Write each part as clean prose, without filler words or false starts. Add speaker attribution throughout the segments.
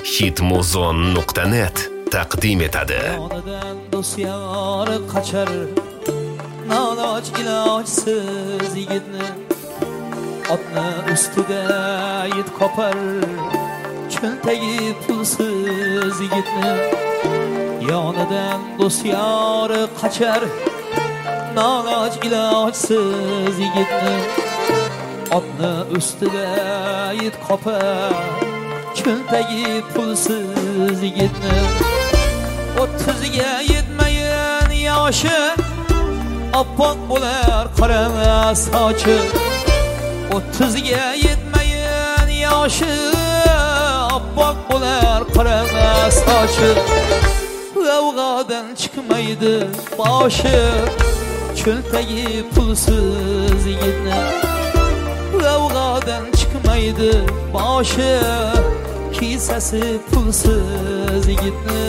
Speaker 1: hitmuzon.net taqdim etadi.
Speaker 2: Yonidan do'st yori qochar, noloj ilojsiz yigitni, otni ustida yit qopar, cho'ntagi pulsiz yigitni. Yonidan do'st yori qochar, noloj ilojsiz yigitni, otni ustida yit qopar, cho'ntagi pulsiz yigitni. 30ga yetmagan yoshi oppoq bo'lar qora sochi. 30ga yetmagan yoshi oppoq bo'lar qora sochi. G'avg'odan chiqmaydi boshi, cho'ntagi pulsiz yigitni. G'avg'odan chiqmaydi boshi, kisasi pulsiz yigitni.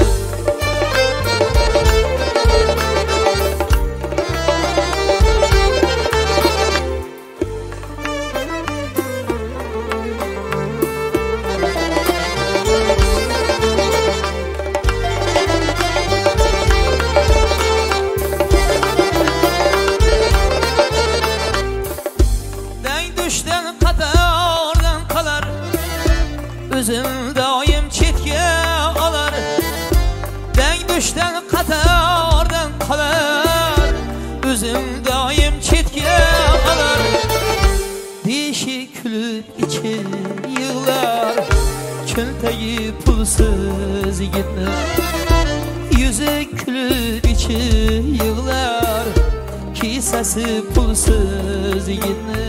Speaker 2: Düşten qatordan qolar, o'zim doim chetga olar. Dang düşten qatordan qolar, o'zim doim chetga olar. Deshi kulib ichi yig'lar, cho'ntagi pulsiz yigitni. Yuzi kulib ichi yig'lar, kisasi pulsiz yigitni.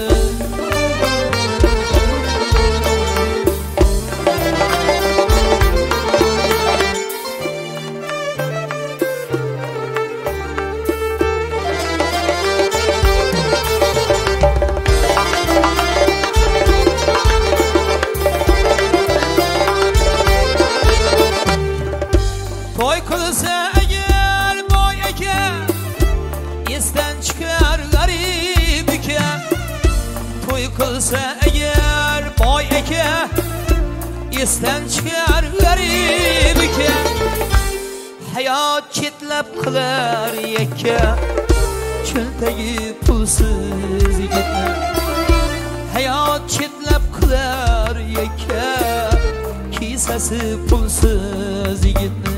Speaker 2: Toy qilsa agar boy aka, esdan chiqar g'arib aka. Toy qilsa agar boy aka, esdan chiqar g'arib aka. Hayot chetlab qilar yakka, cho'ntagi pulsiz yigitni. Hayot chetlab qilar yakka, kisasi pulsiz yigitni.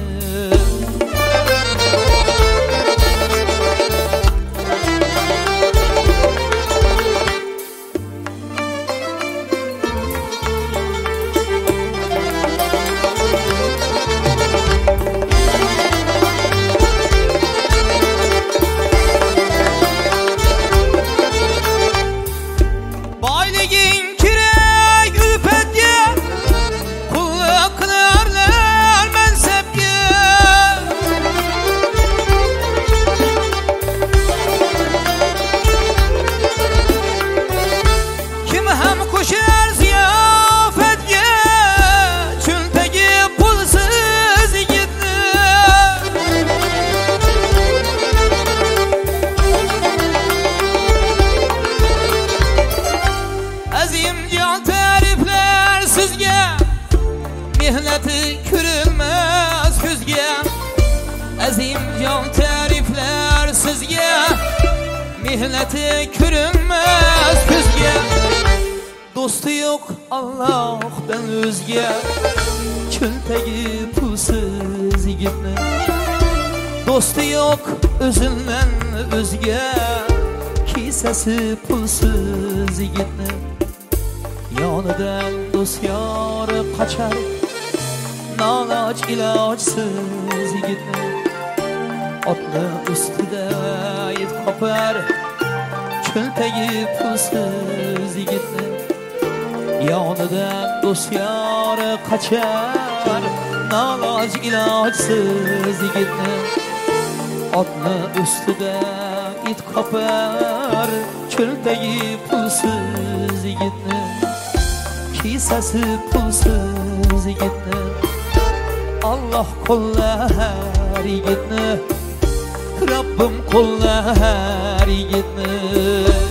Speaker 2: Boyliging kerak ulfatga, qulluq qilarlar mansabga. Kim ham qo'shar ziyofatga, cho'ntagi pulsiz yigitni. Azim jon ta'riflar sizga, mehnati ko'rilmas ko'zga. Azim jon ta'riflar sizga, mehnati ko'rinmas ko'zga. Do'sti yo'q Allohdan o'zga, cho'ntagi pulsiz yigitni. Do'sti yo'q o'zidan o'zga, kisasi pulsiz yigitni. Yonidan do'st yori qochar, noloj ilojsiz yigitni. Otni ustida yit qopar, cho'ntagi pulsiz yigitni. Yonidan do'st yori qochar, noloj ilojsiz yigitni. Otni ustida yit qopar, cho'ntagi pulsiz yigitni. Kisasi pulsiz yigitni. Allah qo'llar yigitni, Rabbim qo'llar yigitni.